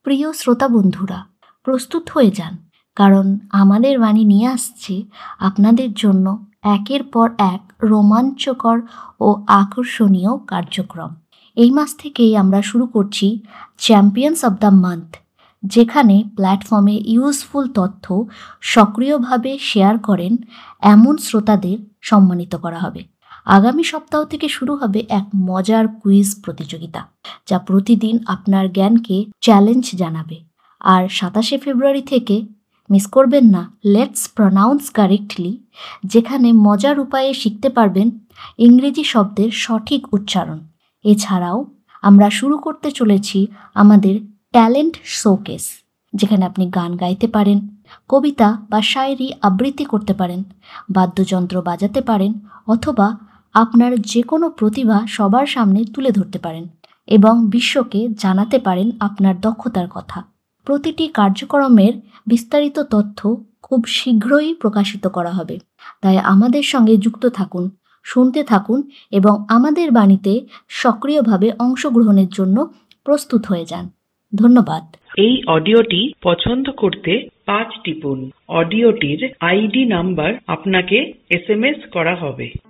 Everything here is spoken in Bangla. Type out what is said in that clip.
প্রিয় শ্রোতা বন্ধুরা, প্রস্তুত হয়ে যান, কারণ আমাদের বাণী নিয়ে আসছে আপনাদের জন্য একের পর এক রোমাঞ্চকর ও আকর্ষণীয় কার্যক্রম। এই মাস থেকেই আমরা শুরু করছি চ্যাম্পিয়ন্স অব দ্য মান্থ, যেখানে প্ল্যাটফর্মে ইউজফুল তথ্য সক্রিয়ভাবে শেয়ার করেন এমন শ্রোতাদের সম্মানিত করা হবে। আগামী সপ্তাহ থেকে শুরু হবে এক মজার কুইজ প্রতিযোগিতা, যা প্রতিদিন আপনার জ্ঞানকে চ্যালেঞ্জ জানাবে। আর 27শে ফেব্রুয়ারি থেকে মিস করবেন না লেটস প্রনাউন্স কারেক্টলি, যেখানে মজার উপায়ে শিখতে পারবেন ইংরেজি শব্দের সঠিক উচ্চারণ। এছাড়াও আমরা শুরু করতে চলেছি আমাদের ট্যালেন্ট শোকেস, যেখানে আপনি গান গাইতে পারেন, কবিতা বা শায়রি আবৃত্তি করতে পারেন, বাদ্যযন্ত্র বাজাতে পারেন, অথবা আপনার যে কোনো প্রতিভা সবার সামনে তুলে ধরতে পারেন এবং বিশ্বকে জানাতে পারেন আপনার দক্ষতার কথা। প্রতিটি কার্যক্রমের বিস্তারিত তথ্য খুব শীঘ্রই প্রকাশিত করা হবে, তাই আমাদের সঙ্গে যুক্ত থাকুন, শুনতে থাকুন এবং আমাদের বাণীতে সক্রিয়ভাবে অংশগ্রহণের জন্য প্রস্তুত হয়ে যান। ধন্যবাদ। এই অডিওটি পছন্দ করতে 5 টিপুন। অডিওটির আইডি নাম্বার আপনাকে SMS করা হবে।